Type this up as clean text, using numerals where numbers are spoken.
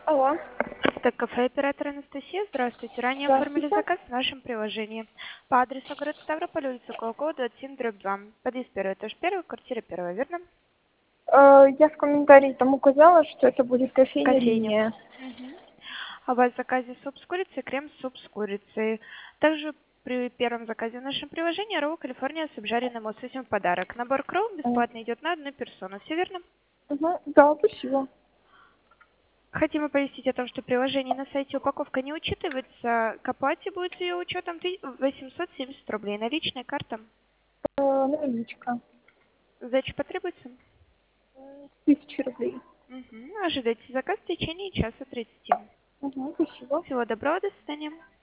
Алло, Так, кафе оператор Анастасия, здравствуйте. Ранее оформили здравствуйте. заказ в нашем приложении. По адресу город Ставрополь, улица Колокова, 27/2. Подъезд первый, этаж первый, квартира первая, верно? Я в комментарии там указала, что это будет кофейня Кофейня. линия. Мгм. А у вас в заказе суп с курицей, крем-суп с курицей. Также при первом заказе в нашем приложении Роу Калифорния с обжаренным лососем в подарок. Набор Кроу бесплатно идет на одну персону. Все верно? Да, спасибо. Хотим оповестить о том, что приложение на сайте упаковка не учитывается. К оплате будет с ее учетом 870 рублей. Наличная карта. Наличка. Сдача потребуется? 1000 рублей. Ожидайте заказ в течение часа 30. Спасибо. Всего доброго, до свидания.